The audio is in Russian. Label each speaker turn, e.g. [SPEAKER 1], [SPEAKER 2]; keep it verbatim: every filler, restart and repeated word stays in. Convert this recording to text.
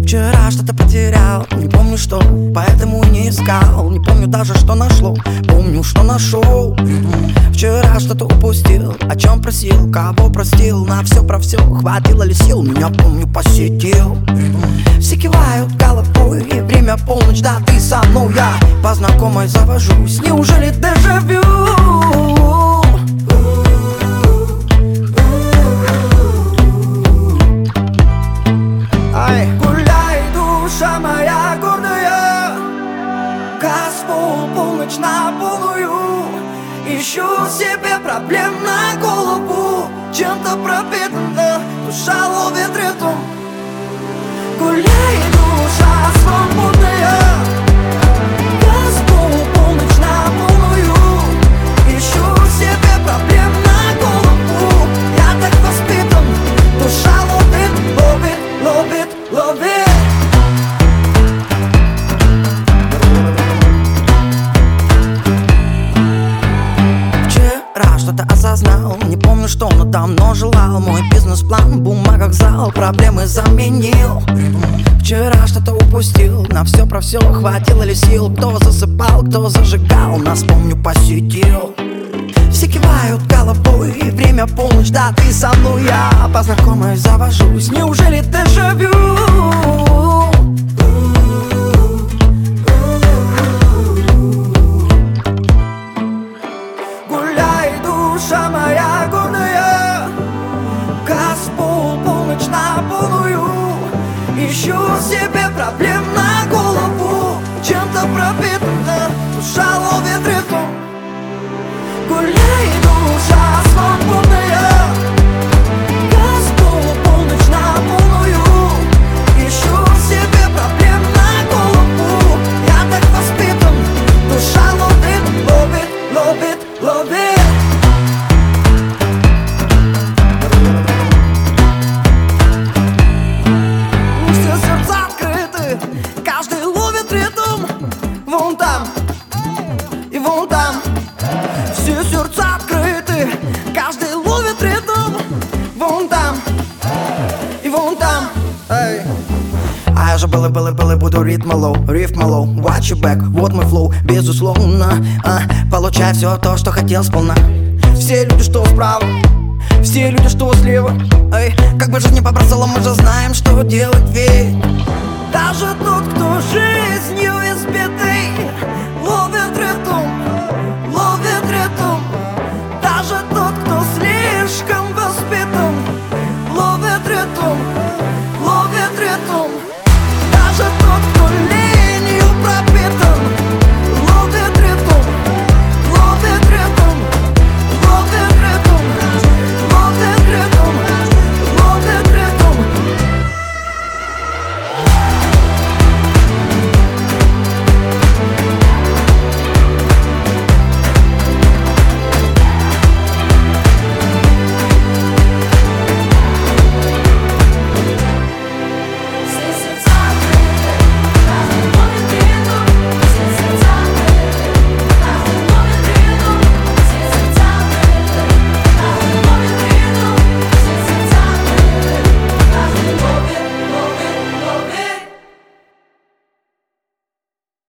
[SPEAKER 1] Вчера что-то потерял, не помню что, поэтому и не искал. Не помню даже, что нашло, помню, что нашел. Вчера что-то упустил, о чем просил, кого простил. На все про все, хватило ли сил, меня, помню, посетил. Все кивают головой, и время полночь, да ты со мной. Я по знакомой завожусь, неужели дежавю? Ай, гуляй, душа моя гордая, Газпол, полночь на полную. Ищу себе проблем на голову, чем-то пропитана, душа ловит ритм. Гуляй, душа свободная, Газпол, полночь на полную. Ищу себе проблем на голову, я так воспитан, душа ловит, ловит, ловит, ловит. Вчера что-то осознал, не помню что, но давно желал. Мой бизнес-план в бумагах зал, проблемы заменил. Вчера что-то упустил, на все про все, хватило ли сил. Кто засыпал, кто зажигал, нас, помню, посетил. Все кивают головой, и время полночь, да ты со мной. Я по знакомой завожусь, неужели дежавю? Гуляй, душа моя гордая, Газпол, полночь на полную. Ищу себе проблем на голову, чем-то пропитана, душа ловит ритм. Гуляй, душа свободная, Газпол, полночь на полную. Ищу себе проблем на голову, я так воспитан, душа ловит, ловит, ловит, ловит. Все сердца открыты, каждый ловит ритм. Вон там и вон там. Все сердца открыты, каждый ловит ритм. Вон там и вон там. Эй. А я же был и был и был и буду ритм лоу, рифм лоу, watch your back, вот мой флоу, безусловно. а, Получай все то, что хотел сполна. Все люди, что справа, все люди, что слева. Эй, как бы жизнь не побросала, мы же знаем, что делать. Ведь даже тот, кто жизнью